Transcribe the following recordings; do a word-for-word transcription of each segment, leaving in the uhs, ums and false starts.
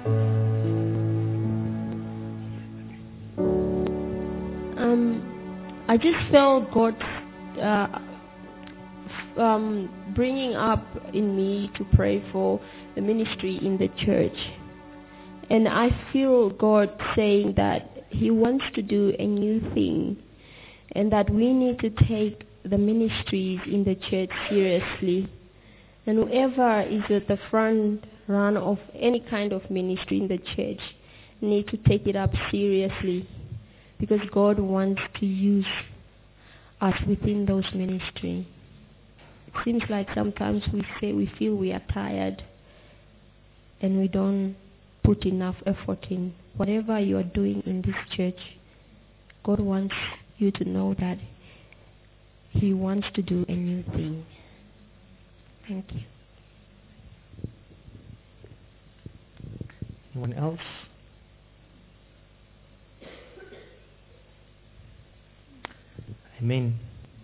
Um, I just felt God uh, um, bringing up in me to pray for the ministry in the church. And I feel God saying that He wants to do a new thing and that we need to take the ministries in the church seriously. And whoever is at the front run of any kind of ministry in the church need to take it up seriously, because God wants to use us within those ministries. It seems like sometimes we say we feel we are tired and we don't put enough effort in. Whatever you are doing in this church, God wants you to know that He wants to do a new thing. Thank you. Anyone else? Amen.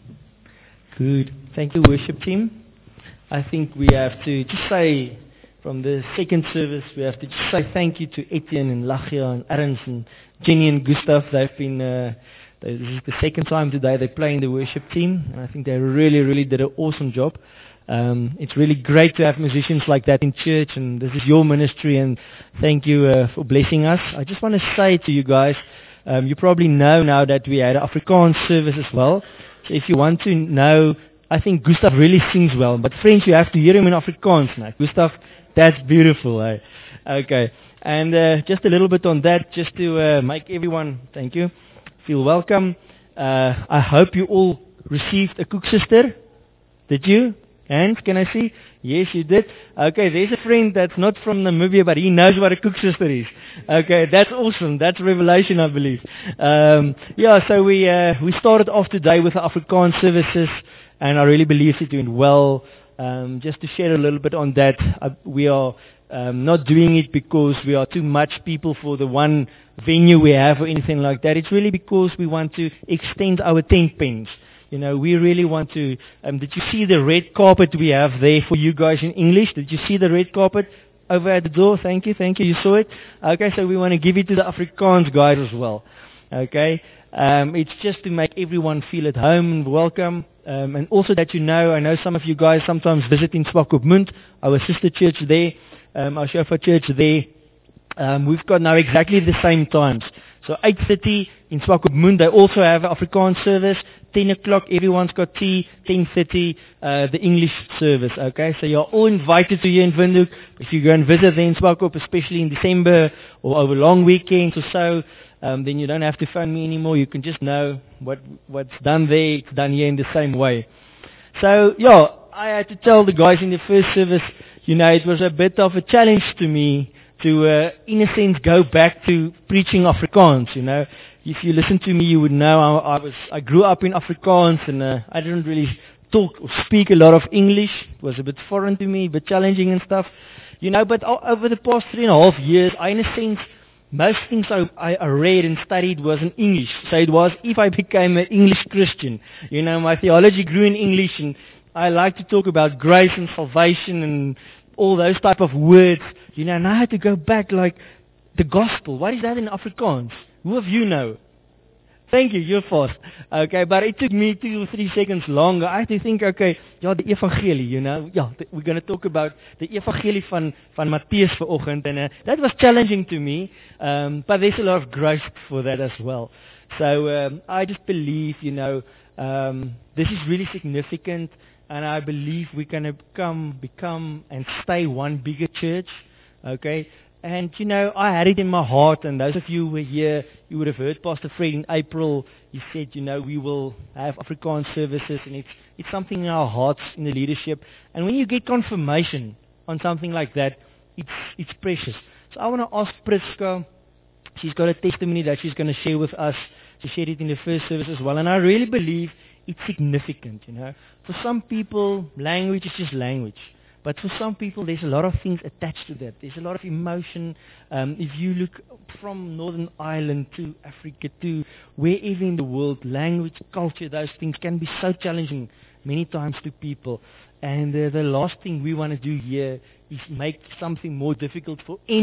Good. Thank you, worship team. I think we have to just say, from the second service, we have to just say thank you to Etienne and Lachia and Arends and Jenny and Gustav. They've been, uh, they, this is the second time today they're playing the worship team, and I think they really, really did an awesome job. Um, it's really great to have musicians like that in church, and this is your ministry, and thank you uh, for blessing us. I just want to say to you guys, um, you probably know now that we had an Afrikaans service as well. So if you want to know, I think Gustav really sings well, but friends, you have to hear him in Afrikaans now. Gustav, that's beautiful. Eh? Okay, and uh, just a little bit on that, just to uh, make everyone, thank you, feel welcome. Uh, I hope you all received a cook sister. Did you? Hands, can I see? Yes, you did. Okay, there's a friend that's not from Namibia, but he knows what a cook sister is. Okay, that's awesome. That's revelation, I believe. Um, yeah, so we uh, we started off today with the Afrikaans services, and I really believe it's doing well. Um, just to share a little bit on that, uh, we are um, not doing it because we are too much people for the one venue we have or anything like that. It's really because we want to extend our tent pens. You know, we really want to, um, did you see the red carpet we have there for you guys in English? Did you see the red carpet over at the door? Thank you, thank you, you saw it? Okay, so we want to give it to the Afrikaans guys as well. Okay, um, it's just to make everyone feel at home and welcome. Um, and also that you know, I know some of you guys sometimes visit in Swakopmund, our sister church there, um, our Shofar church there. Um, we've got now exactly the same times. So eight thirty in Swakopmund, they also have an Afrikaans service. ten o'clock, everyone's got tea. ten thirty, uh, the English service, okay? So you're all invited to here in Windhoek. If you go and visit there in Swakop, especially in December or over long weekends or so, um, then you don't have to phone me anymore. You can just know what what's done there, it's done here in the same way. So, yeah, I had to tell the guys in the first service, you know, it was a bit of a challenge to me to, uh, in a sense, go back to preaching Afrikaans, you know. If you listen to me, you would know I, I was, I grew up in Afrikaans, and uh, I didn't really talk or speak a lot of English. It was a bit foreign to me, a bit challenging and stuff, you know. But over the past three and a half years, I, in a sense, most things I, I read and studied was in English. So it was if I became an English Christian, you know, my theology grew in English, and I like to talk about grace and salvation and all those type of words, you know. And I had to go back, like the gospel. What is that in Afrikaans? Who of you know? Thank you, you're fast. Okay, but it took me two or three seconds longer. I had to think, okay, yeah, the evangelie, you know. Yeah, we're going to talk about the evangelie van, van Matthias vanoggend. And uh, that was challenging to me, um, but there's a lot of grace for that as well. So um, I just believe, you know, um, this is really significant. And I believe we're going to become, become and stay one bigger church. Okay. And, you know, I had it in my heart, and those of you who were here, you would have heard Pastor Fred in April. He said, you know, we will have Afrikaans services, and it's it's something in our hearts in the leadership. And when you get confirmation on something like that, it's it's precious. So I want to ask Priska. She's got a testimony that she's going to share with us. She shared it in the first service as well, and I really believe it's significant, you know. For some people, language is just language. But for some people, there's a lot of things attached to that. There's a lot of emotion. Um, if you look from Northern Ireland to Africa to wherever in the world, language, culture, those things can be so challenging many times to people. And uh, the last thing we want to do here is make something more difficult for anyone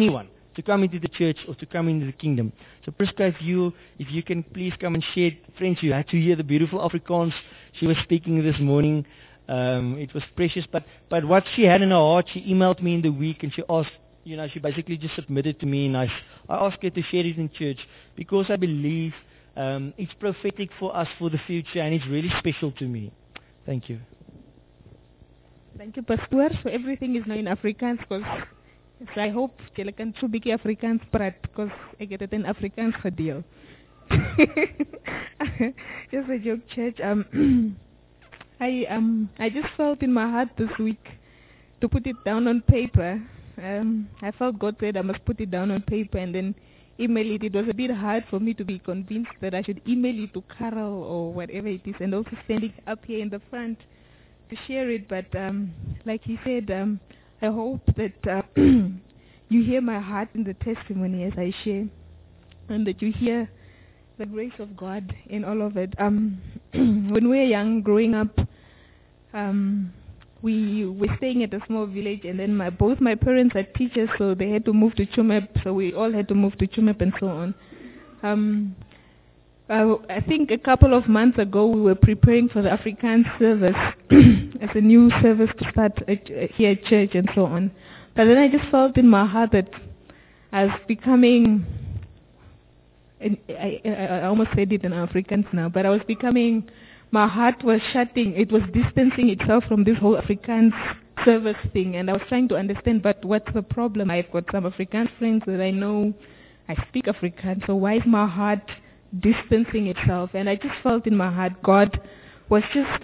to come into the church or to come into the kingdom. So Priska, if you, if you can please come and share. Friends, you had to hear the beautiful Afrikaans she was speaking this morning. Um, it was precious, but, but what she had in her heart, she emailed me in the week and she asked, you know, she basically just submitted to me, and I, I asked her to share it in church because I believe um, it's prophetic for us for the future, and it's really special to me. Thank you. Thank you, Pastor. So everything is now in Afrikaans, because so I hope jy kan so 'n bietjie Afrikaans praat, because ek het dit in Afrikaans gedeel. Just a joke, church. Um, I um I just felt in my heart this week to put it down on paper. Um, I felt God said I must put it down on paper and then email it. It was a bit hard for me to be convinced that I should email it to Carol or whatever it is, and also stand it up here in the front to share it. But um, like he said, um, I hope that uh, you hear my heart in the testimony as I share, and that you hear the grace of God in all of it. Um, when we were young, growing up, um, we were staying at a small village, and then my both my parents are teachers, so they had to move to Chumep, so we all had to move to Chumep and so on. Um, uh, I think a couple of months ago, we were preparing for the Afrikaans service as a new service to start at, uh, here at church and so on. But then I just felt in my heart that I was becoming... I, I, I almost said it in Afrikaans now, but I was becoming, my heart was shutting, it was distancing itself from this whole Afrikaans service thing, and I was trying to understand, but what's the problem? I've got some Afrikaans friends that I know, I speak Afrikaans, so why is my heart distancing itself? And I just felt in my heart, God was just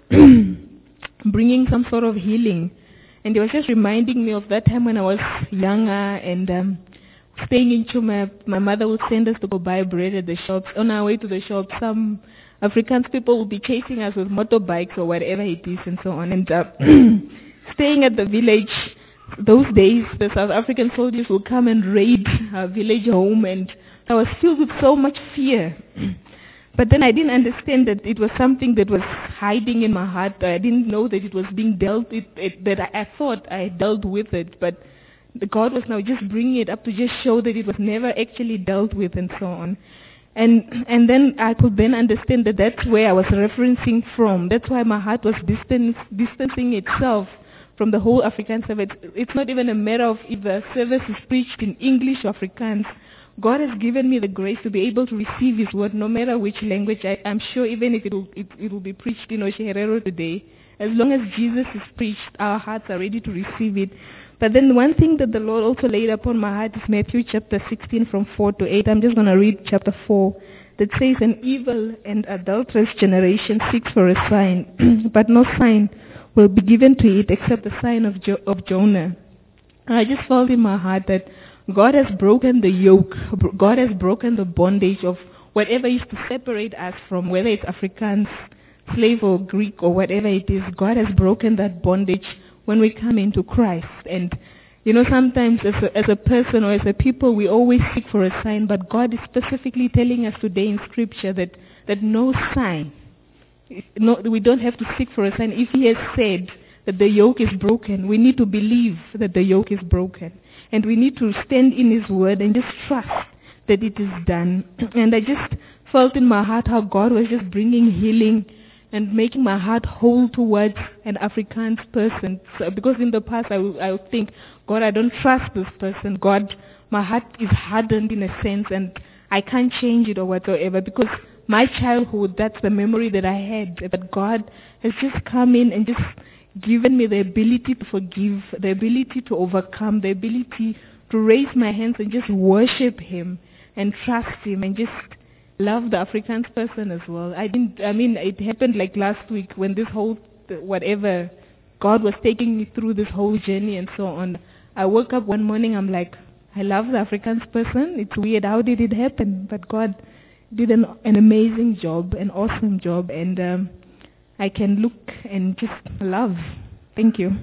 bringing some sort of healing, and He was just reminding me of that time when I was younger, and um, staying in Chumep, my mother would send us to go buy bread at the shops. On our way to the shop, some Afrikaans people would be chasing us with motorbikes or whatever it is and so on. And uh, staying at the village, those days, the South African soldiers would come and raid our village home, and I was filled with so much fear. But then I didn't understand that it was something that was hiding in my heart. I didn't know that it was being dealt with, it, that I, I thought I had dealt with it, but God was now just bringing it up to just show that it was never actually dealt with and so on. And and then I could then understand that that's where I was referencing from. That's why my heart was distance, distancing itself from the whole Afrikaans service. It's not even a matter of if the service is preached in English or Afrikaans. God has given me the grace to be able to receive His word no matter which language. I, I'm sure even if it will, it, it will be preached in Oshiherero today, as long as Jesus is preached, our hearts are ready to receive it. But then one thing that the Lord also laid upon my heart is Matthew chapter sixteen from four to eight. I'm just going to read chapter four. That says, an evil and adulterous generation seeks for a sign, but no sign will be given to it except the sign of, jo- of Jonah. And I just felt in my heart that God has broken the yoke. God has broken the bondage of whatever is to separate us from, whether it's Afrikaans, slave or Greek or whatever it is. God has broken that bondage when we come into Christ. And you know, sometimes as a, as a person or as a people, we always seek for a sign, but God is specifically telling us today in Scripture that, that no sign, no, we don't have to seek for a sign. If He has said that the yoke is broken, we need to believe that the yoke is broken. And we need to stand in His word and just trust that it is done. And I just felt in my heart how God was just bringing healing and making my heart whole towards an Afrikaans person. So, because in the past I would, I would think, God, I don't trust this person. God, my heart is hardened in a sense and I can't change it or whatsoever, because my childhood, that's the memory that I had. But God has just come in and just given me the ability to forgive, the ability to overcome, the ability to raise my hands and just worship Him and trust Him and just love the Afrikaans person as well. I didn't, I mean, it happened like last week when this whole, whatever, God was taking me through this whole journey and so on. I woke up one morning, I'm like, I love the Afrikaans person. It's weird, how did it happen? But God did an, an amazing job, an awesome job, and um, I can look and just love. Thank you.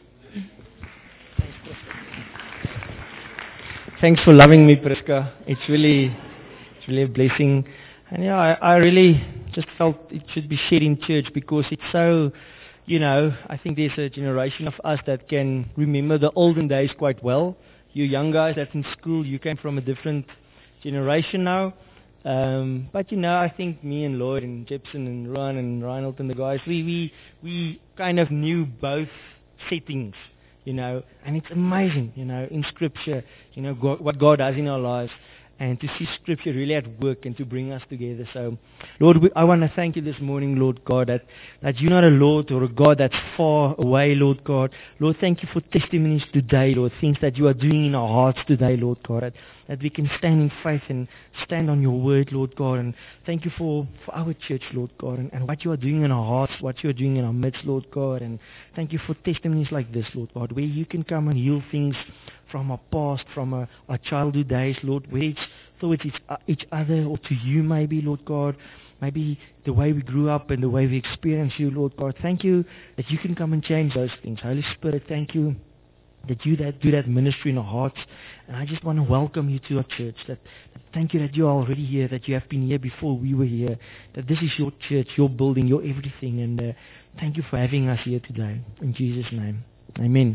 Thanks for loving me, Priska. It's really, it's really a blessing. And yeah, I, I really just felt it should be shared in church because it's so, you know, I think there's a generation of us that can remember the olden days quite well. you young guys that's in school, you came from a different generation now. Um, but you know, I think me and Lloyd and Jepson and Ron and Reinhold and the guys, we, we, we kind of knew both settings, you know, and it's amazing, you know, in Scripture, you know, God, what God does in our lives, and to see Scripture really at work and to bring us together. So, Lord, we, I want to thank you this morning, Lord God, that, that you're not a Lord or a God that's far away, Lord God. Lord, thank you for testimonies today, Lord, things that you are doing in our hearts today, Lord God, that, that we can stand in faith and stand on your word, Lord God. And thank you for, for our church, Lord God, and, and what you are doing in our hearts, what you are doing in our midst, Lord God. And thank you for testimonies like this, Lord God, where you can come and heal things from our past, from our, our childhood days, Lord, whether it's towards each, uh, each other or to you maybe, Lord God, maybe the way we grew up and the way we experience you, Lord God. Thank you that you can come and change those things. Holy Spirit, thank you that you that do that ministry in our hearts. And I just want to welcome you to our church. That, that thank you that you are already here, that you have been here before we were here, that this is your church, your building, your everything. And uh, thank you for having us here today. In Jesus' name, amen.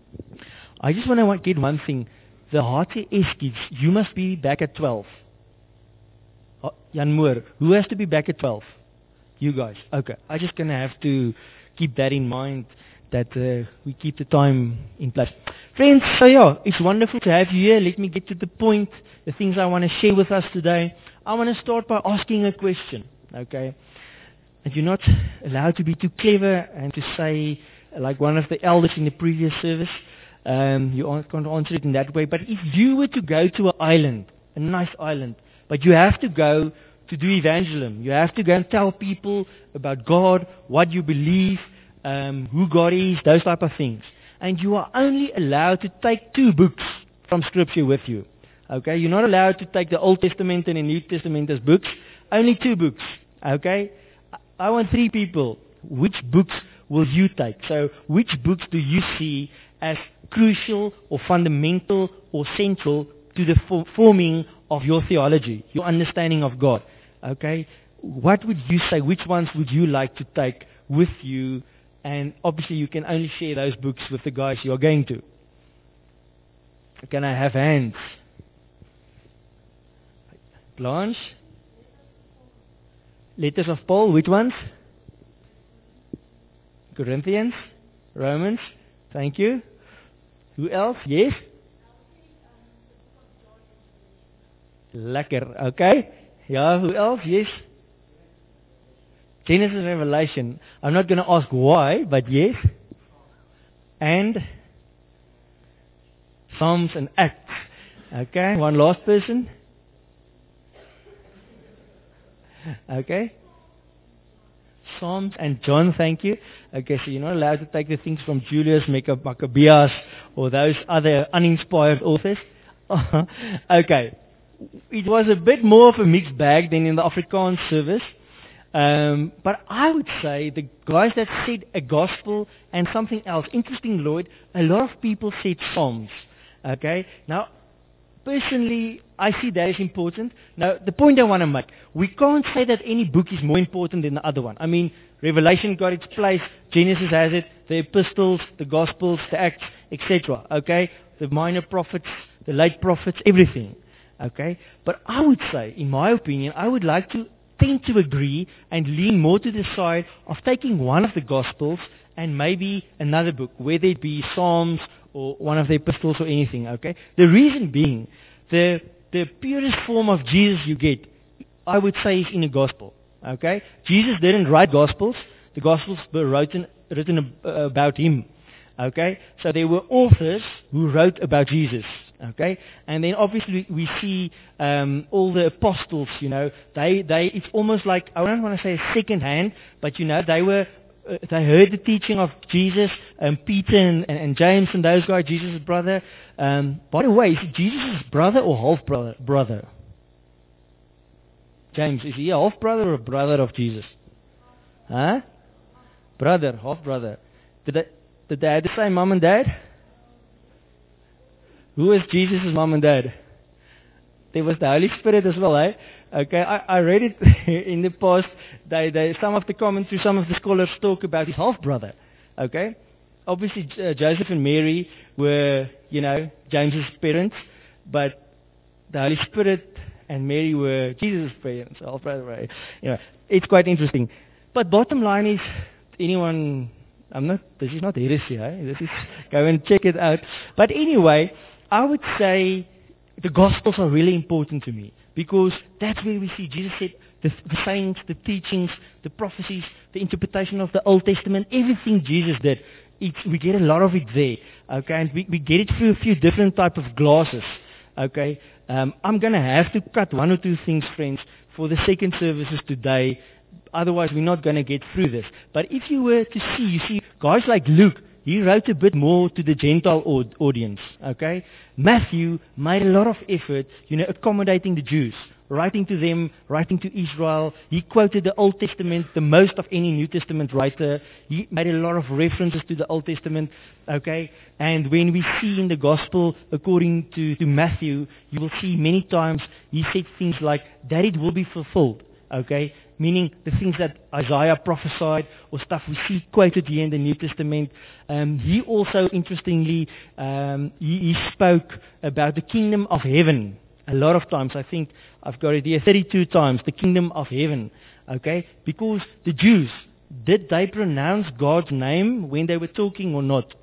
I just want to get one thing. The H T S kids, you must be back at twelve. Oh, Jan Moore, who has to be back at twelve? You guys. Okay. I'm just going to have to keep that in mind, that uh, we keep the time in place. Friends, so yeah, it's wonderful to have you here. Let me get to the point, the things I want to share with us today. I want to start by asking a question, okay? And you're not allowed to be too clever and to say, like one of the elders in the previous service, Um, you can't answer it in that way. But if you were to go to an island, a nice island, but you have to go to do evangelism, you have to go and tell people about God, what you believe, um, who God is, those type of things. And you are only allowed to take two books from Scripture with you. Okay? You're not allowed to take the Old Testament and the New Testament as books. Only two books. Okay? I want three people. Which books will you take? So, which books do you see as crucial or fundamental or central to the for- forming of your theology, your understanding of God? Okay? What would you say? Which ones would you like to take with you? And obviously you can only share those books with the guys you are going to. Can I have hands? Blanche? Letters of Paul, which ones? Corinthians? Romans? Thank you. Who else? Yes? Lekker. Okay. Yeah, who else? Yes? Genesis and Revelation. I'm not going to ask why, but yes. And Psalms and Acts. Okay. One last person. Okay. Psalms and John, thank you. Okay, so you're not allowed to take the things from Julius, Maccabeus, or those other uninspired authors. Okay. It was a bit more of a mixed bag than in the Afrikaans service. Um, but I would say the guys that said a gospel and something else. Interesting, Lloyd, a lot of people said Psalms. Okay? Now, personally, I see that as important. Now, the point I want to make, we can't say that any book is more important than the other one. I mean, Revelation got its place, Genesis has it, the epistles, the gospels, the Acts, et cetera. Okay? The minor prophets, the late prophets, everything. Okay? But I would say, in my opinion, I would like to tend to agree and lean more to the side of taking one of the gospels and maybe another book, whether it be Psalms or one of the epistles or anything, okay? The reason being, the the purest form of Jesus you get, I would say, is in the gospel, okay? Jesus didn't write gospels. The gospels were written, written about him, okay? So there were authors who wrote about Jesus, okay? And then obviously we see um, all the apostles, you know, they, they, it's almost like, I don't want to say second hand, but you know, they were Uh, they heard the teaching of Jesus, um, Peter and, and, and James and those guys, Jesus' brother. Um, by the way, is he Jesus' brother or half brother? Brother. James, is he a half brother or a brother of Jesus? Huh? Brother, half brother. Did they, did they have the same mom and dad? Who was Jesus' mom and dad? There was the Holy Spirit as well, eh? Okay, I, I read it in the past. They, they, some of the commentaries, some of the scholars talk about his half-brother. Okay, obviously uh, Joseph and Mary were, you know, James's parents, but the Holy Spirit and Mary were Jesus' parents. Oh, brother, you know, it's quite interesting. But bottom line is, anyone, I'm not, this is not heresy, eh? This is, go and check it out. But anyway, I would say the Gospels are really important to me, because that's where we see Jesus said the, the sayings, the teachings, the prophecies, the interpretation of the Old Testament, everything Jesus did. It's, we get a lot of it there, okay, and we, we get it through a few different type of glasses, okay. Um, I'm going to have to cut one or two things, friends, for the second services today. Otherwise, we're not going to get through this. But if you were to see, you see, guys like Luke, he wrote a bit more to the Gentile audience, okay? Matthew made a lot of effort, you know, accommodating the Jews, writing to them, writing to Israel. He quoted the Old Testament the most of any New Testament writer. He made a lot of references to the Old Testament, okay? And when we see in the Gospel, according to, to Matthew, you will see many times he said things like, that it will be fulfilled, okay? Meaning the things that Isaiah prophesied or stuff we see quoted here in the New Testament. Um, he also, interestingly, um, he, he spoke about the kingdom of heaven a lot of times. I think I've got it here thirty-two times, the kingdom of heaven. Okay? Because the Jews, did they pronounce God's name when they were talking or not?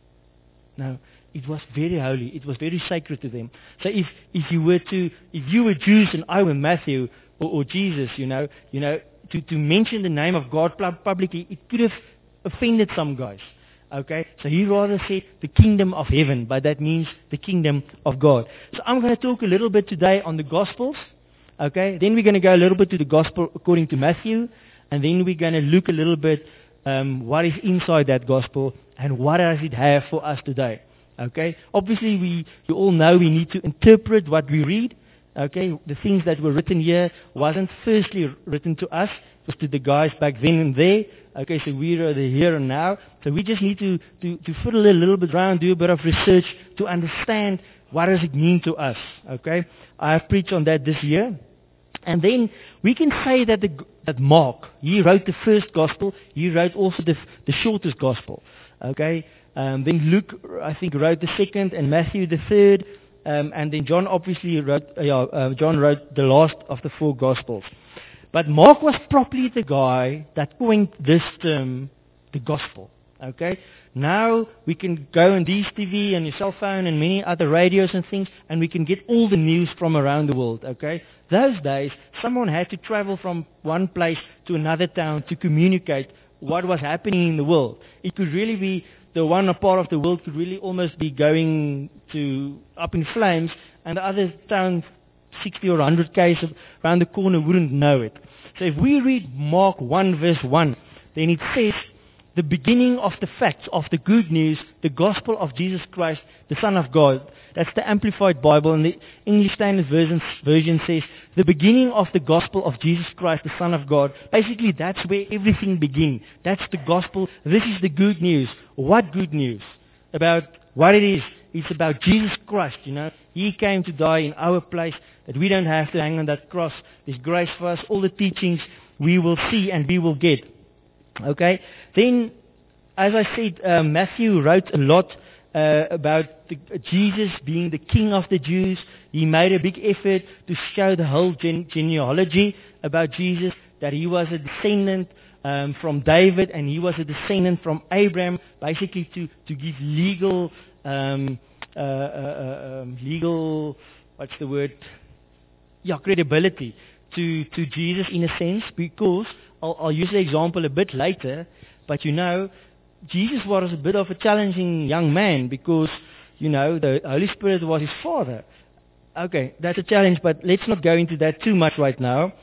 No. It was very holy. It was very sacred to them. So if, if you were to, if you were Jews and I were Matthew, Or, or Jesus, you know, you know, to, to mention the name of God publicly, it could have offended some guys. Okay, so he rather said the kingdom of heaven, but that means the kingdom of God. So I'm going to talk a little bit today on the Gospels. Okay, then we're going to go a little bit to the Gospel according to Matthew, and then we're going to look a little bit um, what is inside that Gospel and what does it have for us today. Okay, obviously we, you all know we need to interpret what we read. Okay, the things that were written here wasn't firstly written to us, it was to the guys back then and there. Okay, so we are the here and now. So we just need to, to, to fiddle a little bit around, do a bit of research to understand what does it mean to us. Okay, I have preached on that this year. And then we can say that, the, that Mark, he wrote the first gospel, he wrote also the, the shortest gospel. Okay, um, then Luke, I think, wrote the second, and Matthew the third. Um, and then John obviously wrote, uh, yeah, uh, John wrote the last of the four Gospels. But Mark was probably the guy that coined this term, the Gospel. Okay? Now we can go on D S T V and your cell phone and many other radios and things, and we can get all the news from around the world. Okay? Those days, someone had to travel from one place to another town to communicate what was happening in the world. It could really be the one part of the world could really almost be going to up in flames, and the other town, sixty or one hundred k's around the corner, wouldn't know it. So if we read Mark one verse one, then it says, the beginning of the facts of the good news, the gospel of Jesus Christ, the Son of God. That's the Amplified Bible, and the English Standard Version, version says, the beginning of the gospel of Jesus Christ, the Son of God. Basically, that's where everything begins. That's the gospel. This is the good news. What good news? About what it is. It's about Jesus Christ, you know. He came to die in our place, that we don't have to hang on that cross. There's grace for us. All the teachings we will see and we will get. Okay, then, as I said, uh, Matthew wrote a lot uh, about the, uh, Jesus being the King of the Jews. He made a big effort to show the whole gen- genealogy about Jesus, that he was a descendant um, from David and he was a descendant from Abraham, basically to, to give legal, um, uh, uh, um, legal, what's the word, yeah, credibility to, to Jesus in a sense, because I'll, I'll use the example a bit later, but you know, Jesus was a bit of a challenging young man because, you know, the Holy Spirit was his father. Okay, that's a challenge, but let's not go into that too much right now.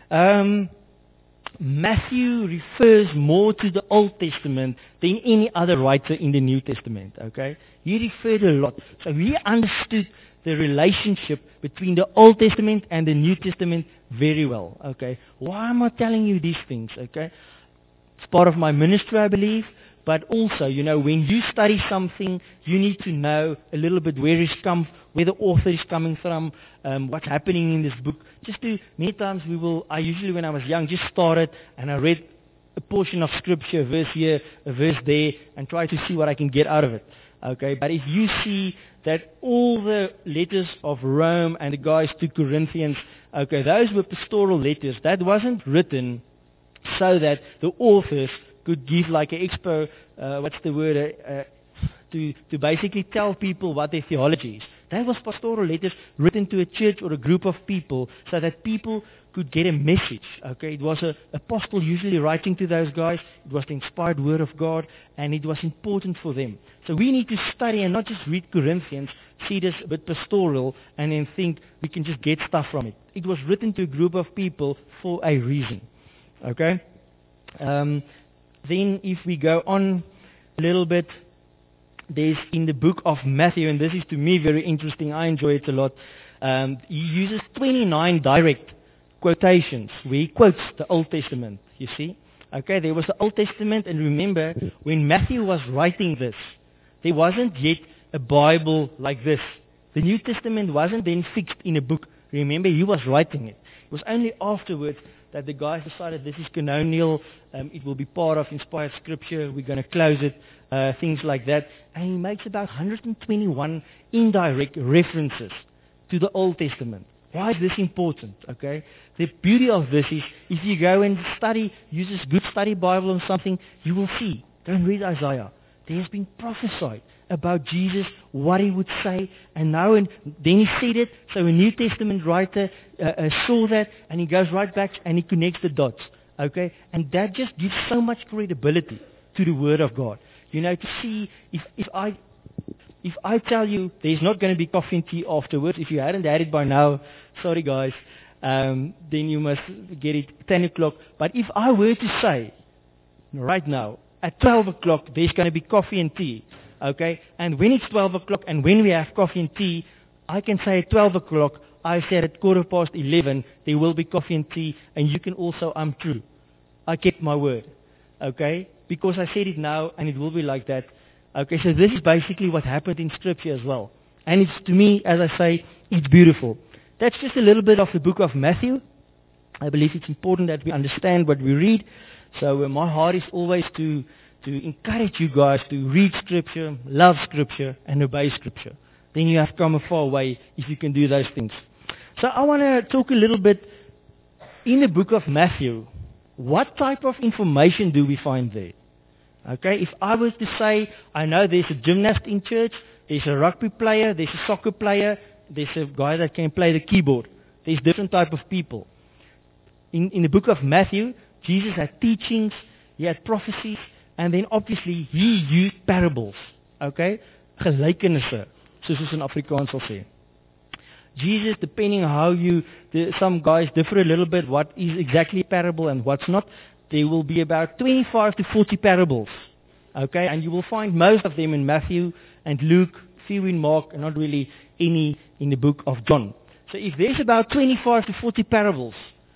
Um, Matthew refers more to the Old Testament than any other writer in the New Testament, okay? He referred a lot. So he understood the relationship between the Old Testament and the New Testament very well, okay? Why am I telling you these things, okay? It's part of my ministry, I believe, but also, you know, when you study something, you need to know a little bit where it's come, where the author is coming from, um, what's happening in this book. Just to, many times we will, I usually when I was young just started and I read a portion of scripture, a verse here, a verse there, and try to see what I can get out of it. Okay, but if you see that all the letters of Rome and the guys to Corinthians, okay, those were pastoral letters. That wasn't written so that the authors could give like an expo, uh, what's the word, uh, uh, to, to basically tell people what their theology is. That was pastoral letters written to a church or a group of people so that people could get a message. Okay, it was an apostle usually writing to those guys. It was the inspired word of God, and it was important for them. So we need to study and not just read Corinthians, see this a bit pastoral, and then think we can just get stuff from it. It was written to a group of people for a reason. Okay? Um, then if we go on a little bit, there's in the book of Matthew, and this is to me very interesting. I enjoy it a lot. Um, he uses twenty-nine direct quotations where he quotes the Old Testament, you see. Okay, there was the Old Testament, and remember, when Matthew was writing this, there wasn't yet a Bible like this. The New Testament wasn't then fixed in a book. Remember, he was writing it. It was only afterwards that the guys decided this is canonical, um, it will be part of inspired scripture, we're going to close it, uh, things like that. And he makes about one hundred twenty-one indirect references to the Old Testament. Why is this important? Okay, the beauty of this is if you go and study, use this good study Bible or something, you will see. Go and read Isaiah. There has been prophesied about Jesus, what he would say, and now and then he said it. So a New Testament writer uh, uh, saw that, and he goes right back and he connects the dots. Okay, and that just gives so much credibility to the Word of God. You know, to see if if I. If I tell you there's not going to be coffee and tea afterwards, if you hadn't had it by now, sorry guys, um, then you must get it ten o'clock. But if I were to say, right now, at twelve o'clock, there's going to be coffee and tea, okay? And when it's twelve o'clock and when we have coffee and tea, I can say at twelve o'clock, I said at quarter past eleven, there will be coffee and tea, and you can also, I'm true. I kept my word, okay? Because I said it now, and it will be like that. Okay, so this is basically what happened in Scripture as well. And it's, to me, as I say, it's beautiful. That's just a little bit of the book of Matthew. I believe it's important that we understand what we read. So uh, my heart is always to, to encourage you guys to read Scripture, love Scripture, and obey Scripture. Then you have come a far way if you can do those things. So I want to talk a little bit in the book of Matthew. What type of information do we find there? Okay, if I was to say, I know there's a gymnast in church, there's a rugby player, there's a soccer player, there's a guy that can play the keyboard. There's different type of people. In, in the book of Matthew, Jesus had teachings, he had prophecies, and then obviously he used parables. Okay, gelykenisse, soos ons in Afrikaans sal sê. Jesus, depending on how you, the, some guys differ a little bit what is exactly a parable and what's not. There will be about twenty-five to forty parables, okay? And you will find most of them in Matthew and Luke, few in Mark, and not really any in the book of John. So if there's about twenty-five to forty parables,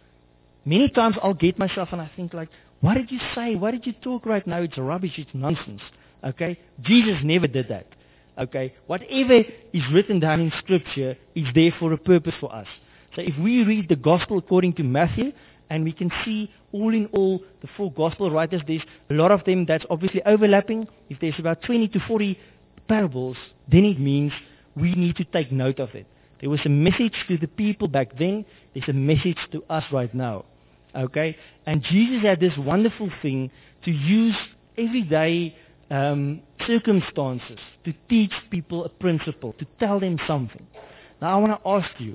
many times I'll get myself and I think like, what did you say? What did you talk right now? It's rubbish, it's nonsense, okay? Jesus never did that, okay? Whatever is written down in Scripture is there for a purpose for us. So if we read the Gospel according to Matthew, and we can see all in all, the four gospel writers, there's a lot of them that's obviously overlapping. If there's about twenty to forty parables, then it means we need to take note of it. There was a message to the people back then. There's a message to us right now. Okay? And Jesus had this wonderful thing to use everyday um, circumstances to teach people a principle, to tell them something. Now I want to ask you,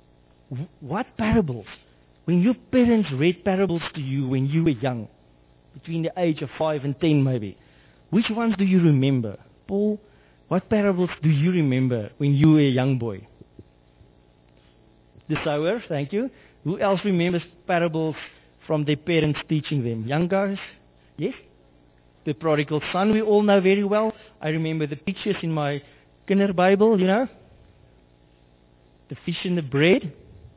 what parables? When your parents read parables to you when you were young, between the age of five and ten maybe, which ones do you remember? Paul, what parables do you remember when you were a young boy? The sower, thank you. Who else remembers parables from their parents teaching them? Young guys? Yes? The prodigal son we all know very well. I remember the pictures in my kinderBybel, you know. The fish and the bread.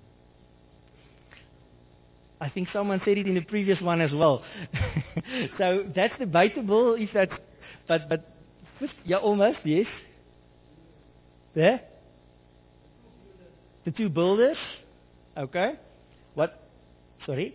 I think someone said it in the previous one as well. So that's debatable if that's, but, but, yeah, almost, yes. There? The two builders. Okay. What? Sorry?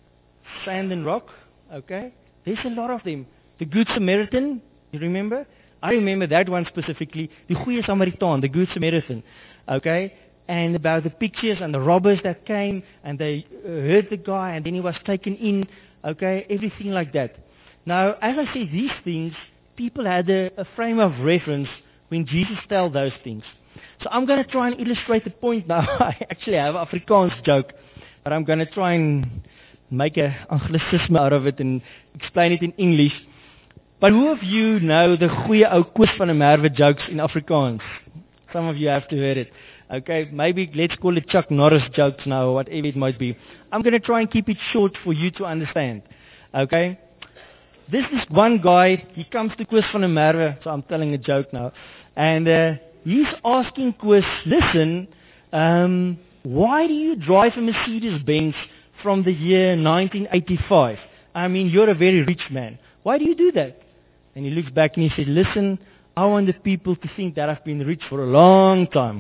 Sand and rock. Okay. There's a lot of them. The Good Samaritan, you remember? I remember that one specifically, the Goeie Samaritaan, the Good Samaritan, okay? And about the pictures and the robbers that came and they uh, hurt the guy and then he was taken in, okay? Everything like that. Now, as I say these things, people had a, a frame of reference when Jesus told those things. So I'm going to try and illustrate the point now. I actually have an Afrikaans joke, but I'm going to try and make an Anglicisme out of it and explain it in English. But who of you know the goeie ou Koos van der Merwe jokes in Afrikaans? Some of you have to hear it. Okay, maybe let's call it Chuck Norris jokes now, or whatever it might be. I'm going to try and keep it short for you to understand. Okay? This is one guy, he comes to Koos van der Merwe, so I'm telling a joke now, and uh, he's asking Koos, listen, um, why do you drive a Mercedes-Benz from the year nineteen eighty-five? I mean, you're a very rich man. Why do you do that? And he looks back and he said, listen, I want the people to think that I've been rich for a long time.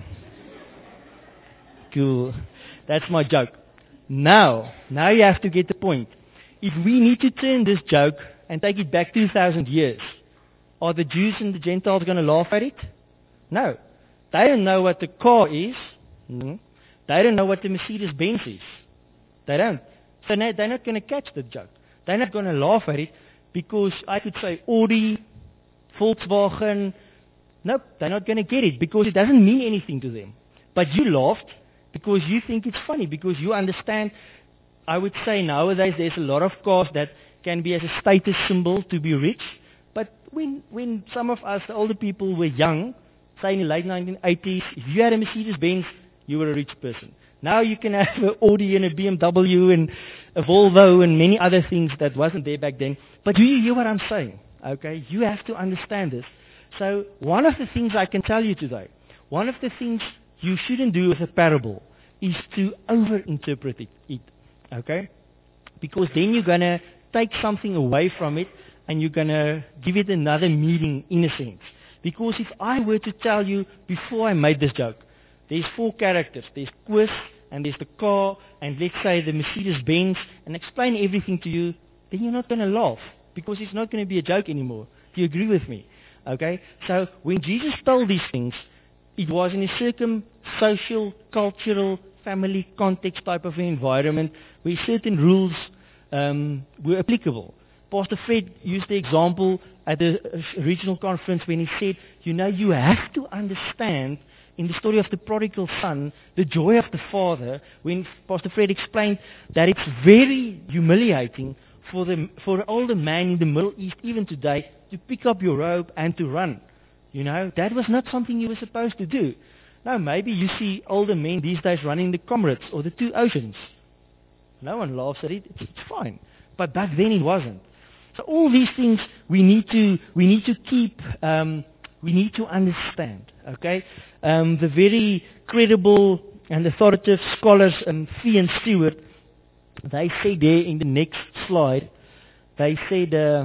Cool. That's my joke. Now, now you have to get the point. If we need to turn this joke and take it back two thousand years, are the Jews and the Gentiles going to laugh at it? No. They don't know what the car is. Mm-hmm. They don't know what the Mercedes-Benz is. They don't. So no, they're not going to catch the joke. They're not going to laugh at it because I could say Audi, Volkswagen. Nope, they're not going to get it because it doesn't mean anything to them. But you laughed because you think it's funny, because you understand. I would say nowadays there's a lot of cars that can be as a status symbol to be rich. But when when some of us, the older people, were young, say in the late nineteen eighties, if you had a Mercedes-Benz, you were a rich person. Now you can have an Audi and a B M W and a Volvo and many other things that wasn't there back then. But do you hear what I'm saying? Okay, you have to understand this. So one of the things I can tell you today, one of the things you shouldn't do with a parable is to overinterpret it. it okay? Because then you're going to take something away from it and you're going to give it another meaning in a sense. Because if I were to tell you before I made this joke, there's four characters. There's Koos, and there's the car, and let's say the Mercedes-Benz, and explain everything to you, then you're not going to laugh, because it's not going to be a joke anymore. Do you agree with me? Okay? So when Jesus told these things, it was in a circum-social, cultural, family context type of environment where certain rules um, were applicable. Pastor Fred used the example at the regional conference when he said, you know, you have to understand in the story of the prodigal son, the joy of the father, when Pastor Fred explained that it's very humiliating for the for an older man in the Middle East, even today, to pick up your robe and to run. You know, that was not something you were supposed to do. Now, maybe you see older men these days running the Comrades or the Two Oceans. No one laughs at it. It's, it's fine. But back then it wasn't. So all these things we need to we need to keep. Um, we need to understand. Okay, um, the very credible and authoritative scholars, um, Fee and Stewart, they say there in the next slide, they said uh,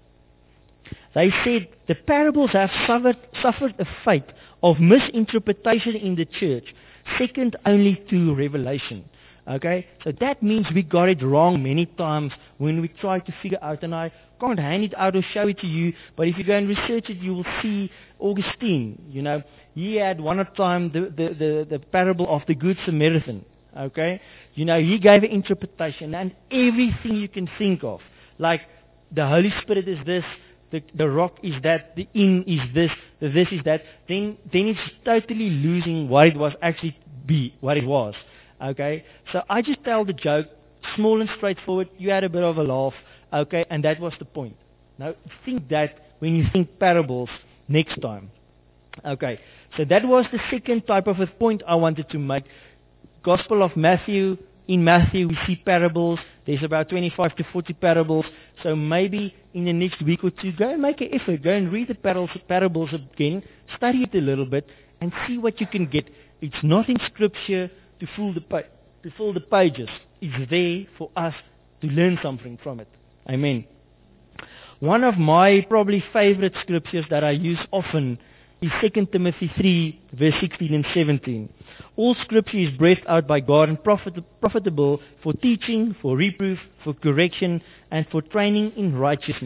they said the parables have suffered suffered a fate of misinterpretation in the church, second only to Revelation. Okay, so that means we got it wrong many times when we try to figure out, and I can't hand it out or show it to you, but if you go and research it, you will see Augustine, you know, he had one time the, the, the, the parable of the Good Samaritan, okay, you know, he gave an interpretation, and everything you can think of, like the Holy Spirit is this, the, the rock is that, the inn is this, the this is that, then, then it's totally losing what it was actually be, what it was. Okay, so I just tell the joke, small and straightforward, you had a bit of a laugh, okay, and that was the point. Now, think that when you think parables next time. Okay, so that was the second type of a point I wanted to make. Gospel of Matthew, in Matthew we see parables, there's about twenty-five to forty parables, so maybe in the next week or two, go and make an effort, go and read the parables again, study it a little bit, and see what you can get. It's not in Scripture to fill the pa- to fill the pages. It's there for us to learn something from it. Amen. One of my probably favorite scriptures that I use often is Second Timothy three, verse sixteen and seventeen. All scripture is breathed out by God and profit- profitable for teaching, for reproof, for correction, and for training in righteousness,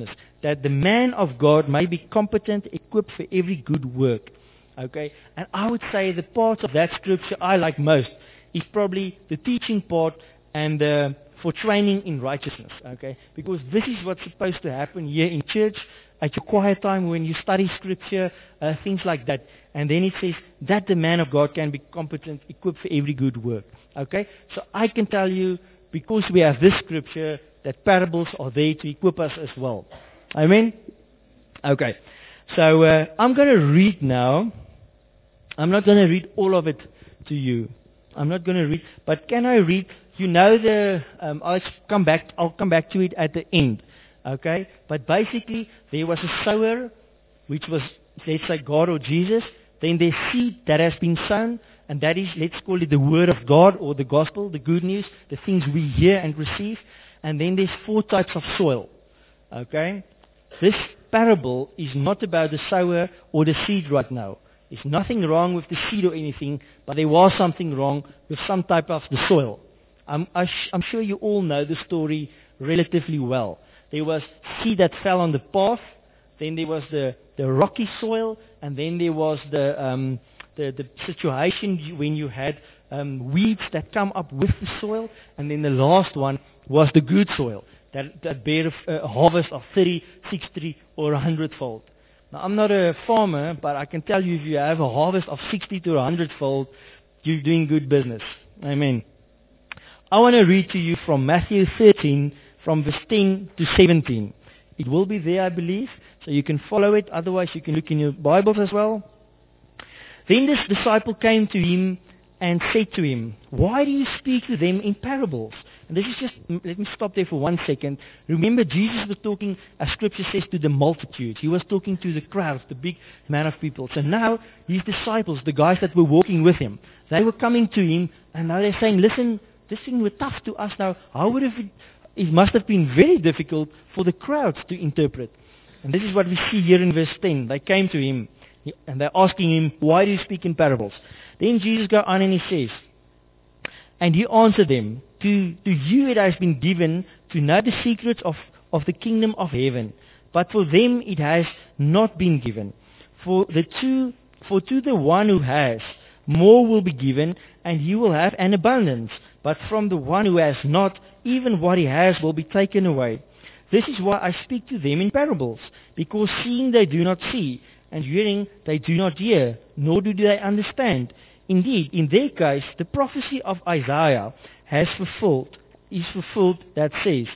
that the man of God may be competent, equipped for every good work. Okay? And I would say the parts of that scripture I like most is probably the teaching part and uh, for training in righteousness. Okay? Because this is what's supposed to happen here in church, at your quiet time when you study scripture, uh, things like that. And then it says that the man of God can be competent, equipped for every good work. Okay? So I can tell you, because we have this scripture, that parables are there to equip us as well. Amen? Okay. So uh, I'm going to read now. I'm not going to read all of it to you. I'm not going to read, but can I read? You know the. Um, I'll come back. I'll come back to it at the end. Okay. But basically, there was a sower, which was, let's say, God or Jesus. Then there's seed that has been sown, and that is, let's call it the word of God or the gospel, the good news, the things we hear and receive. And then there's four types of soil. Okay. This parable is not about the sower or the seed right now. There's nothing wrong with the seed or anything, but there was something wrong with some type of the soil. I'm, I sh- I'm sure you all know the story relatively well. There was seed that fell on the path, then there was the, the rocky soil, and then there was the, um, the, the situation when you had um, weeds that come up with the soil, and then the last one was the good soil that, that bear a, a harvest of thirty, sixty, or a hundredfold. Now, I'm not a farmer, but I can tell you if you have a harvest of sixty to a hundredfold, you're doing good business. Amen. I want to read to you from Matthew thirteen, from verse ten to seventeen. It will be there, I believe, so you can follow it. Otherwise, you can look in your Bibles as well. Then this disciple came to him and said to him, "Why do you speak to them in parables?" And this is just, let me stop there for one second. Remember, Jesus was talking, as Scripture says, to the multitudes. He was talking to the crowds, the big man of people. So now, his disciples, the guys that were walking with him, they were coming to him, and now they're saying, listen, this thing was tough to us now. How would it, it must have been very difficult for the crowds to interpret. And this is what we see here in verse ten. They came to him, and they're asking him, "Why do you speak in parables?" Then Jesus goes on and he says, and he answered them, to, to you it has been given to know the secrets of, of the kingdom of heaven, but for them it has not been given. For the two, for to the one who has, more will be given, and he will have an abundance. But from the one who has not, even what he has will be taken away. This is why I speak to them in parables, because seeing they do not see, and hearing they do not hear, nor do they understand. Indeed, in their case, the prophecy of Isaiah has fulfilled, is fulfilled that says,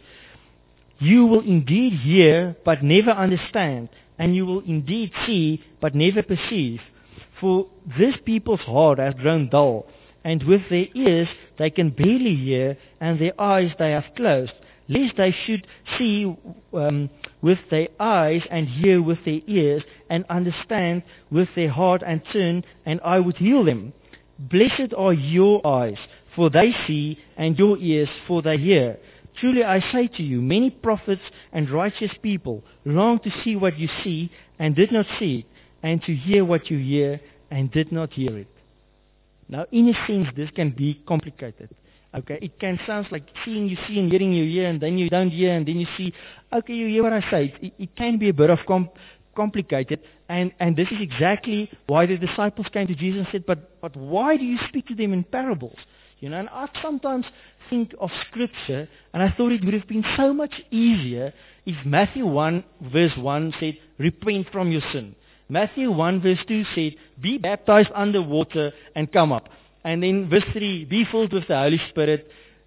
"You will indeed hear, but never understand, and you will indeed see, but never perceive. For this people's heart has grown dull, and with their ears they can barely hear, and their eyes they have closed, lest they should see um, with their eyes, and hear with their ears, and understand with their heart, and turn, and I would heal them. Blessed are your eyes, for they see, and your ears, for they hear. Truly I say to you, many prophets and righteous people long to see what you see, and did not see it, and to hear what you hear, and did not hear it." Now, in a sense, this can be complicated. Okay, it can sound like seeing you see and hearing you hear, and then you don't hear, and then you see. Okay, you hear what I say. It, it can be a bit of com- complicated, and, and this is exactly why the disciples came to Jesus and said, but, but why do you speak to them in parables? You know, and I sometimes think of Scripture, and I thought it would have been so much easier if Matthew one verse one said, "Repent from your sin." Matthew one verse two said, "Be baptized under water and come up." And then verse three, "Be filled with the Holy Spirit."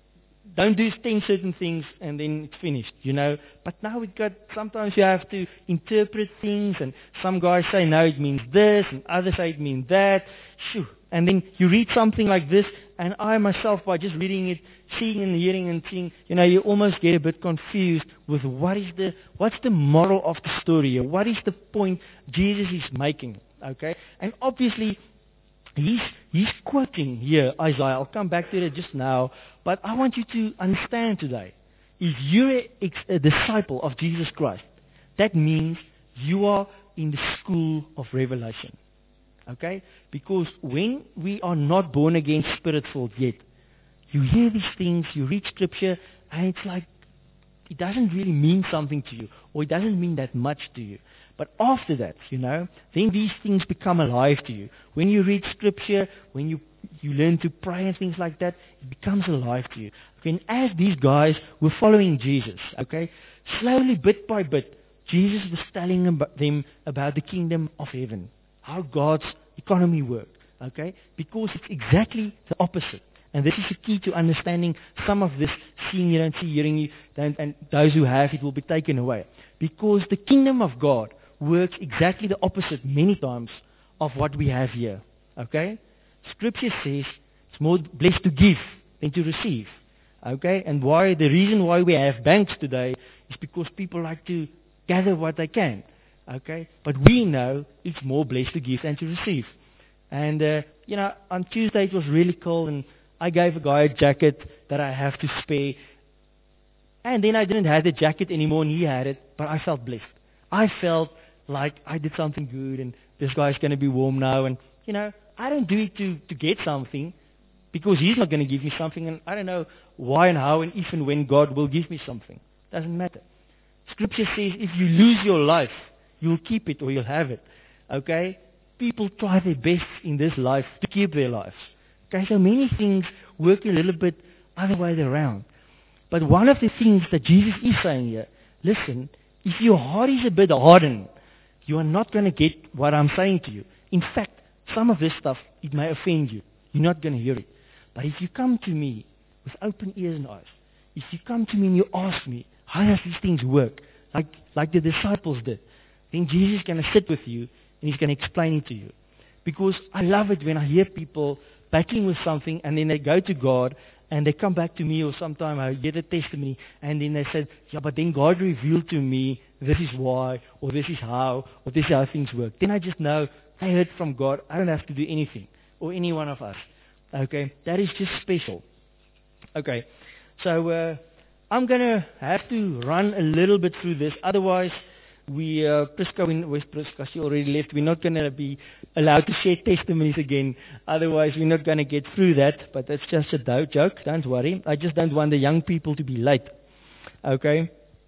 Don't do ten certain things and then it's finished, you know. But now we've got, sometimes you have to interpret things, and some guys say, no, it means this, and others say it means that. Shoo. And then you read something like this, and I myself, by just reading it, seeing and hearing and seeing, you know, you almost get a bit confused with what is the, what's the moral of the story, or what is the point Jesus is making, okay? And obviously, He's, he's quoting here Isaiah. I'll come back to it just now. But I want you to understand today, if you're a, a disciple of Jesus Christ, that means you are in the school of revelation. Okay? Because when we are not born again, spirit-filled yet, you hear these things, you read Scripture, and it's like, it doesn't really mean something to you, or it doesn't mean that much to you. But after that, you know, then these things become alive to you. When you read scripture, when you you learn to pray and things like that, it becomes alive to you. And as these guys were following Jesus, okay, slowly, bit by bit, Jesus was telling them about the kingdom of heaven, how God's economy worked, okay, because it's exactly the opposite. And this is the key to understanding some of this seeing you don't see, hearing you, and, and those who have it will be taken away. Because the kingdom of God works exactly the opposite many times of what we have here, okay? Scripture says it's more blessed to give than to receive. Okay? And why the reason why we have banks today is because people like to gather what they can. Okay? But we know it's more blessed to give than to receive. And uh, you know, on Tuesday it was really cold, and I gave a guy a jacket that I have to spare. And then I didn't have the jacket anymore, and he had it, but I felt blessed. I felt like I did something good, and this guy's going to be warm now, and you know, I don't do it to, to get something, because he's not going to give me something, and I don't know why and how and if and when God will give me something. Doesn't matter. Scripture says if you lose your life, you'll keep it or you'll have it. Okay? People try their best in this life to keep their lives. Okay, so many things work a little bit other way around. But one of the things that Jesus is saying here, listen, if your heart is a bit hardened, you are not going to get what I'm saying to you. In fact, some of this stuff, it may offend you. You're not going to hear it. But if you come to me with open ears and eyes, if you come to me and you ask me, how does these things work? Like, like the disciples did. Then Jesus is going to sit with you and he's going to explain it to you. Because I love it when I hear people battling with something and then they go to God and they come back to me, or sometime I get a testimony and then they said, yeah, but then God revealed to me this is why, or this is how, or this is how things work. Then I just know I heard from God. I don't have to do anything, or any one of us. Okay, that is just special. Okay, so uh, I'm going to have to run a little bit through this. Otherwise, we, uh, Prisca, in West Prisca, she already left. We're not going to be allowed to share testimonies again. Otherwise, we're not going to get through that. But that's just a do- joke. Don't worry. I just don't want the young people to be late. Okay.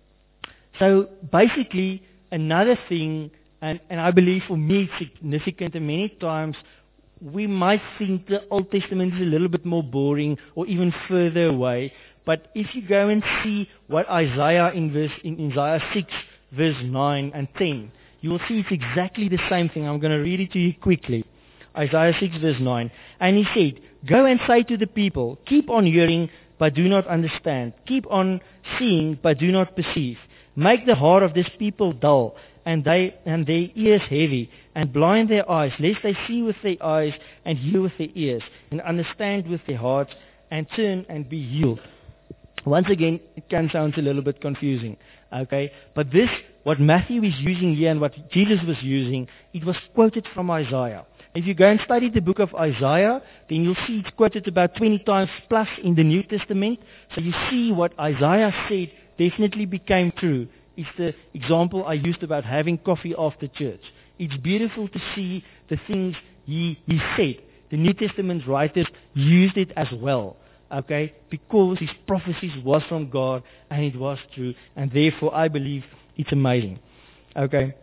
So basically, another thing, and, and I believe for me it's significant, and many times we might think the Old Testament is a little bit more boring or even further away. But if you go and see what Isaiah in verse in Isaiah six, verse nine and ten, you will see it's exactly the same thing. I'm going to read it to you quickly. Isaiah six, verse nine. And he said, go and say to the people, keep on hearing, but do not understand. Keep on seeing, but do not perceive. Make the heart of this people dull, and they and their ears heavy, and blind their eyes, lest they see with their eyes, and hear with their ears, and understand with their hearts, and turn and be healed. Once again, it can sound a little bit confusing, okay? But this, what Matthew is using here and what Jesus was using, it was quoted from Isaiah. If you go and study the book of Isaiah, then you'll see it's quoted about twenty times plus in the New Testament. So you see what Isaiah said definitely became true. It's the example I used about having coffee after church. It's beautiful to see the things he, he said. The New Testament writers used it as well. Okay, because his prophecies was from God and it was true, and therefore I believe it's amazing. Okay,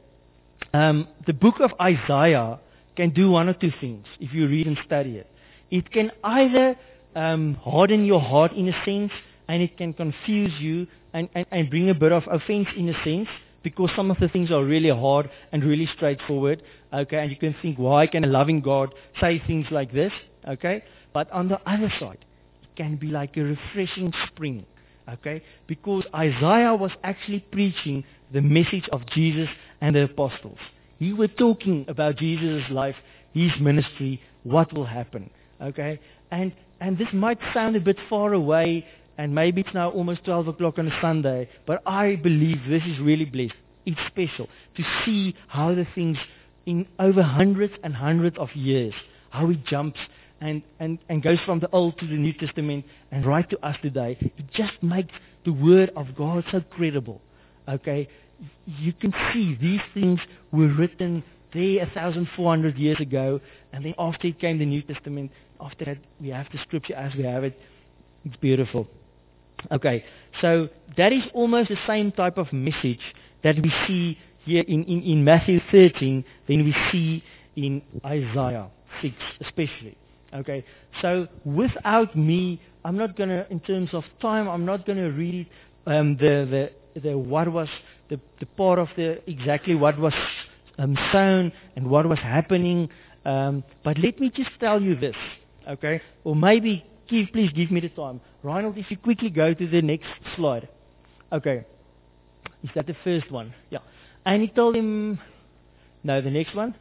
um, the book of Isaiah can do one or two things if you read and study it. It can either um, harden your heart in a sense, and it can confuse you and, and, and bring a bit of offense in a sense, because some of the things are really hard and really straightforward. Okay, and you can think, why can a loving God say things like this? Okay, but on the other side, can be like a refreshing spring, okay? Because Isaiah was actually preaching the message of Jesus and the apostles. He was talking about Jesus' life, his ministry, what will happen, okay? And and this might sound a bit far away, and maybe it's now almost twelve o'clock on a Sunday, but I believe this is really blessed. It's special to see how the things in over hundreds and hundreds of years, how he jumps And, and, and goes from the Old to the New Testament and right to us today. It just makes the Word of God so credible. Okay? You can see these things were written there one thousand four hundred years ago, and then after it came the New Testament, after that we have the Scripture as we have it. It's beautiful. Okay, so that is almost the same type of message that we see here in, in, in Matthew thirteen, then we see in Isaiah six especially. Okay, so without me, I'm not going to, in terms of time, I'm not going to read um, the, the, the what was, the, the part of the, exactly what was um, sown and what was happening. Um, but let me just tell you this, okay, or maybe, give, please give me the time. Reinhold, if you quickly go to the next slide. Okay, is that the first one? Yeah. And he told him, no, the next one?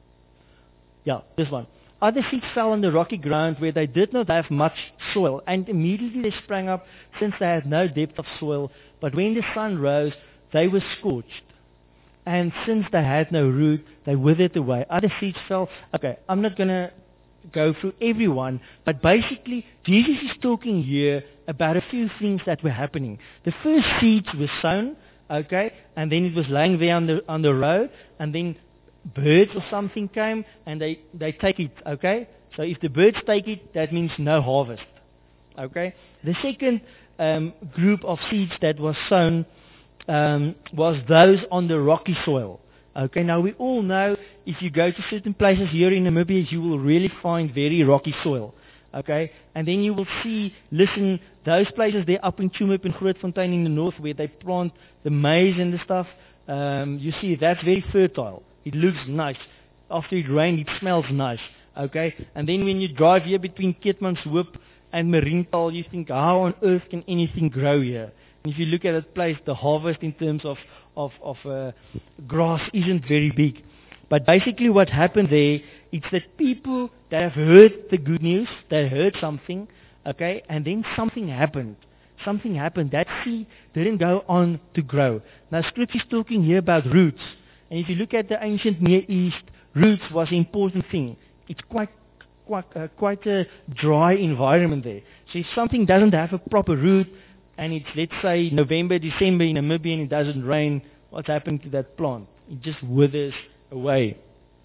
Yeah, this one. Other seeds fell on the rocky ground where they did not have much soil, and immediately they sprang up, since they had no depth of soil. But when the sun rose, they were scorched. And since they had no root, they withered away. Other seeds fell. Okay, I'm not going to go through everyone, but basically, Jesus is talking here about a few things that were happening. The first seeds were sown, okay, and then it was laying there on the, on the road, and then birds or something came and they, they take it, okay? So if the birds take it, that means no harvest, okay? The second um, group of seeds that was sown um, was those on the rocky soil, okay? Now we all know if you go to certain places here in Namibia, you will really find very rocky soil, okay? And then you will see, listen, those places there up in Tumip and Grootfontein in the north where they plant the maize and the stuff, um, you see that's very fertile. It looks nice. After it rains, it smells nice. Okay? And then when you drive here between Keetmanshoop and Mariental, you think, how on earth can anything grow here? And if you look at that place, the harvest in terms of, of, of uh, grass isn't very big. But basically what happened there, it's that people that have heard the good news, they heard something, okay, and then something happened. Something happened. That seed didn't go on to grow. Now Scripture is talking here about roots. And if you look at the ancient Near East, roots was an important thing. It's quite quite, uh, quite a dry environment there. So if something doesn't have a proper root, and it's, let's say, November, December in Namibia and it doesn't rain, what's happening to that plant? It just withers away.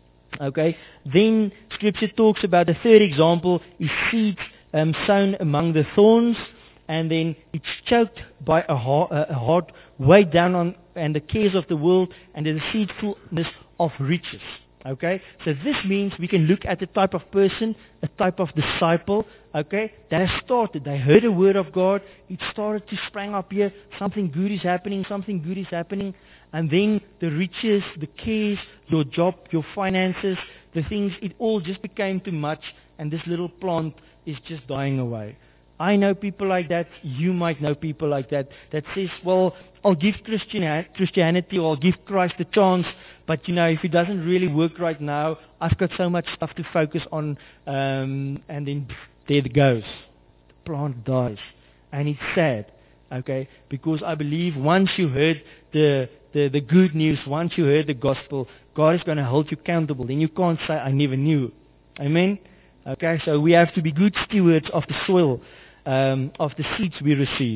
Okay? Then Scripture talks about the third example is seeds um, sown among the thorns, and then it's choked by a heart, a heart weighed down on and the cares of the world and the deceitfulness of riches. Okay? So this means we can look at the type of person, a type of disciple, okay, that has started. They heard the word of God. It started to spring up here. Something good is happening. Something good is happening. And then the riches, the cares, your job, your finances, the things, it all just became too much. And this little plant is just dying away. I know people like that. You might know people like that. That says, well, I'll give Christianity or I'll give Christ a chance. But, you know, if it doesn't really work right now, I've got so much stuff to focus on. Um, and then pff, there it goes. The plant dies. And it's sad. Okay? Because I believe once you heard the, the, the good news, once you heard the gospel, God is going to hold you accountable. Then you can't say, I never knew. Amen? Okay? So we have to be good stewards of the soil. Um, of the seeds we receive.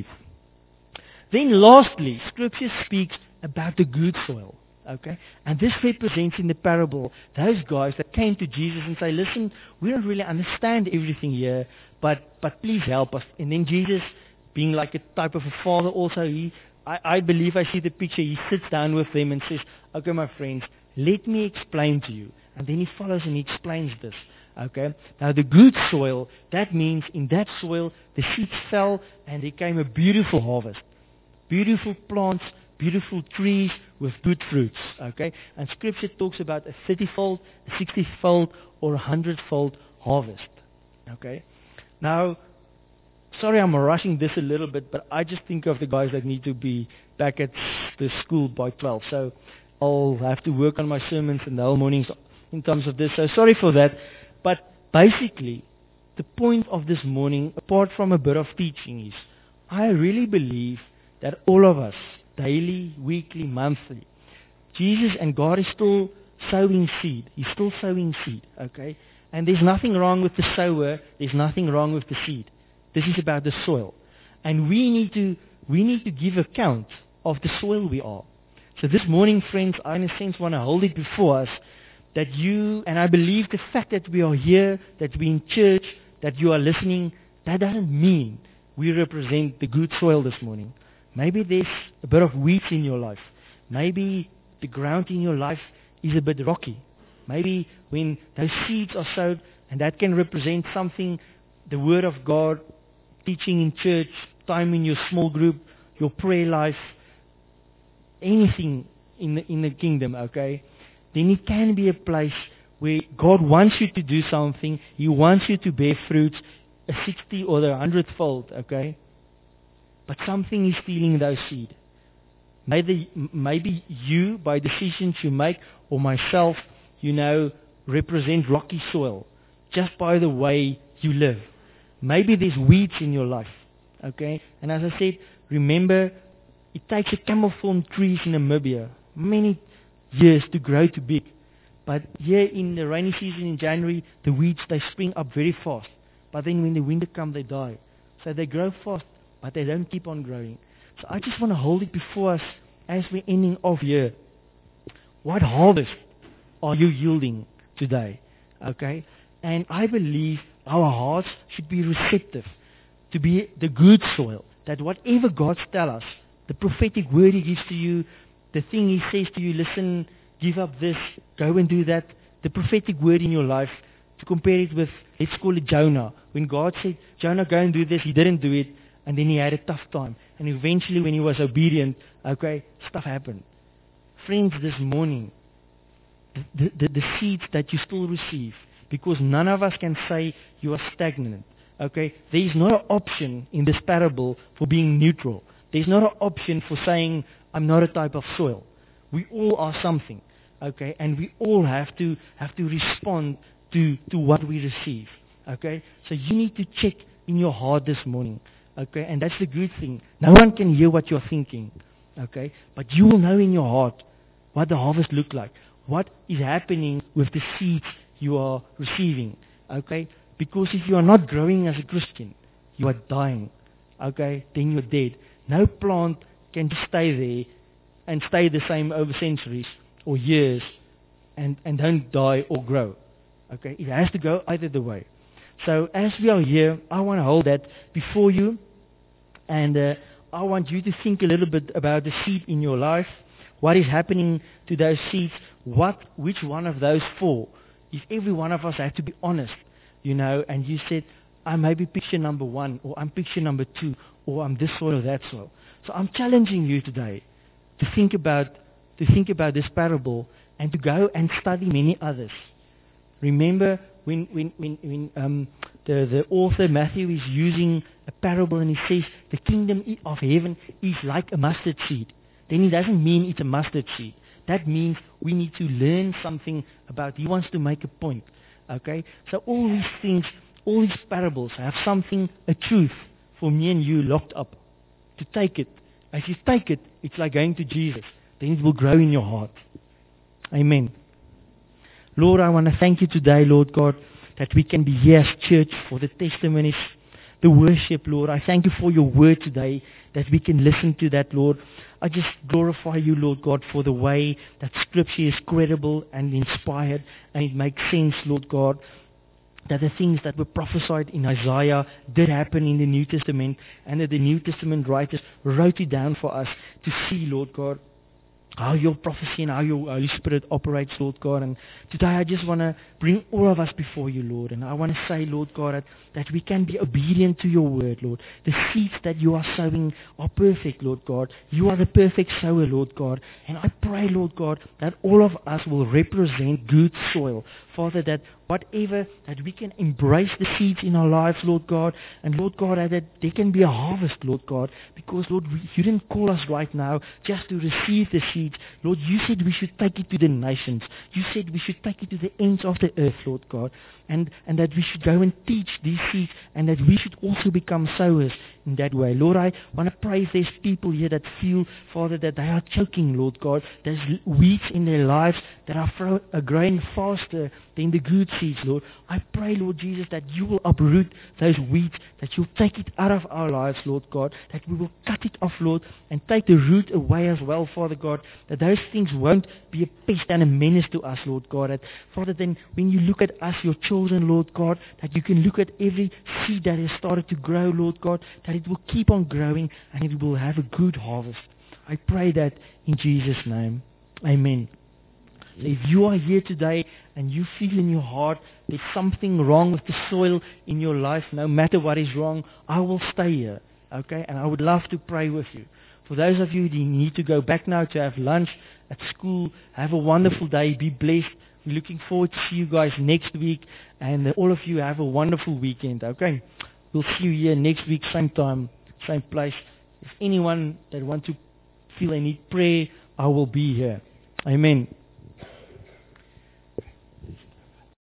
Then lastly, Scripture speaks about the good soil. Okay? And this represents in the parable those guys that came to Jesus and say, listen, we don't really understand everything here, but, but please help us. And then Jesus, being like a type of a father also, he, I, I believe I see the picture, he sits down with them and says, okay, my friends, let me explain to you. And then he follows and he explains this. Okay. Now the good soil, that means in that soil the seeds fell and there came a beautiful harvest. Beautiful plants, beautiful trees with good fruits. Okay. And Scripture talks about a thirty-fold, a sixty-fold, or a hundred-fold harvest. Okay. Now, sorry I'm rushing this a little bit, but I just think of the guys that need to be back at the school by twelve. So I'll have to work on my sermons and the whole mornings in terms of this. So sorry for that. But basically, the point of this morning, apart from a bit of teaching, is I really believe that all of us, daily, weekly, monthly, Jesus and God is still sowing seed. He's still sowing seed, okay? And there's nothing wrong with the sower. There's nothing wrong with the seed. This is about the soil. And we need to, we need to give account of the soil we are. So this morning, friends, I in a sense want to hold it before us, that you, and I believe the fact that we are here, that we're in church, that you are listening, that doesn't mean we represent the good soil this morning. Maybe there's a bit of weeds in your life. Maybe the ground in your life is a bit rocky. Maybe when those seeds are sowed, and that can represent something, the Word of God, teaching in church, time in your small group, your prayer life, anything in the, in the kingdom, okay? Then it can be a place where God wants you to do something. He wants you to bear fruits, a sixty or a hundredfold, okay? But something is stealing those seeds. Maybe, maybe you, by decisions you make, or myself, you know, represent rocky soil, just by the way you live. Maybe there's weeds in your life, okay? And as I said, remember, it takes a camel thorn trees in Namibia many years to grow to big. But here in the rainy season in January, the weeds, they spring up very fast. But then when the winter comes, they die. So they grow fast, but they don't keep on growing. So I just want to hold it before us as we're ending off here. What harvest are you yielding today? Okay? And I believe our hearts should be receptive to be the good soil. That whatever God tells us, the prophetic word He gives to you, the thing He says to you, listen, give up this, go and do that, the prophetic word in your life, to compare it with, let's call it Jonah. When God said, Jonah, go and do this, he didn't do it, and then he had a tough time. And eventually when he was obedient, okay, stuff happened. Friends, this morning, the, the, the seeds that you still receive, because none of us can say you are stagnant. Okay, there is not an option in this parable for being neutral. There's not an option for saying, I'm not a type of soil. We all are something, okay, and we all have to have to respond to, to what we receive, okay. So you need to check in your heart this morning, okay, and that's the good thing. No one can hear what you're thinking, okay, but you will know in your heart what the harvest looks like, what is happening with the seeds you are receiving, okay. Because if you are not growing as a Christian, you are dying, okay, then you're dead. No plant can stay there and stay the same over centuries or years and, and don't die or grow. Okay, it has to go either the way. So as we are here, I want to hold that before you, and uh, I want you to think a little bit about the seed in your life. What is happening to those seeds? What, which one of those four? If every one of us had to be honest, you know, and you said, I may be picture number one, or I'm picture number two, or I'm this soil or that soil. So I'm challenging you today to think about to think about this parable and to go and study many others. Remember when when when, when um, the the author Matthew is using a parable and he says the kingdom of heaven is like a mustard seed. Then he doesn't mean it's a mustard seed. That means we need to learn something about. He wants to make a point. Okay, so all these things, all these parables have something, a truth for me and you locked up. To take it. As you take it, it's like going to Jesus. Then it will grow in your heart. Amen. Lord, I want to thank you today, Lord God, that we can be here as church for the testimonies, the worship, Lord. I thank you for your word today, that we can listen to that, Lord. I just glorify you, Lord God, for the way that Scripture is credible and inspired, and it makes sense, Lord God, that the things that were prophesied in Isaiah did happen in the New Testament, and that the New Testament writers wrote it down for us to see, Lord God, how your prophecy and how your Holy Spirit operates, Lord God. And today I just want to bring all of us before you, Lord. And I want to say, Lord God, that, that we can be obedient to your word, Lord. The seeds that you are sowing are perfect, Lord God. You are the perfect sower, Lord God. And I pray, Lord God, that all of us will represent good soil. Father, that whatever, that we can embrace the seeds in our lives, Lord God. And Lord God, that there can be a harvest, Lord God. Because, Lord, we, you didn't call us right now just to receive the seeds. Lord, you said we should take it to the nations. You said we should take it to the ends of the earth, Lord God. And, and that we should go and teach these seeds, and that we should also become sowers in that way. Lord, I want to pray if there's people here that feel, Father, that they are choking, Lord God. There's weeds in their lives that are, fro- are growing faster than the good seeds, Lord. I pray, Lord Jesus, that you will uproot those weeds, that you'll take it out of our lives, Lord God, that we will cut it off, Lord, and take the root away as well, Father God, that those things won't be a pest and a menace to us, Lord God. That, Father, then when you look at us, your children, Lord God, that you can look at every seed that has started to grow, Lord God, that it will keep on growing and it will have a good harvest. I pray that in Jesus' name. Amen. So if you are here today and you feel in your heart there's something wrong with the soil in your life, no matter what is wrong, I will stay here, okay? And I would love to pray with you. For those of you who need to go back now to have lunch at school, have a wonderful day, be blessed. We're looking forward to see you guys next week, and all of you have a wonderful weekend, okay? We'll see you here next week, same time, same place. If anyone that wants to feel they need prayer, I will be here. Amen.